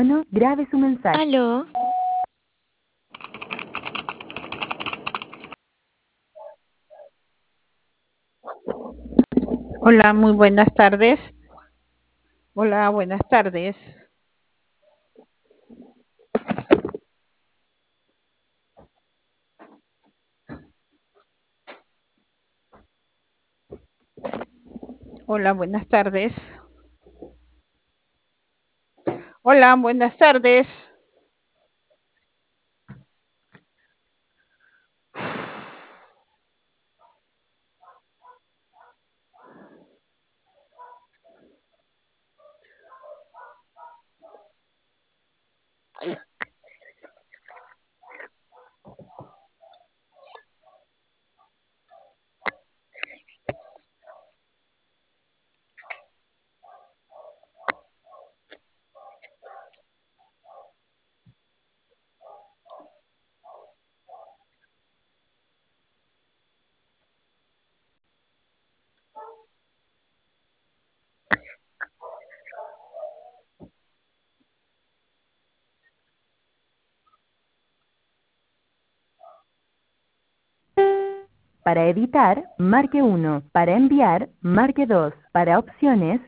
Grabe su mensaje. Aló, Hola, muy buenas tardes. Hola, buenas tardes. Hola, buenas tardes. Hola, buenas tardes. Para editar, marque 1. Para enviar, marque 2. Para opciones,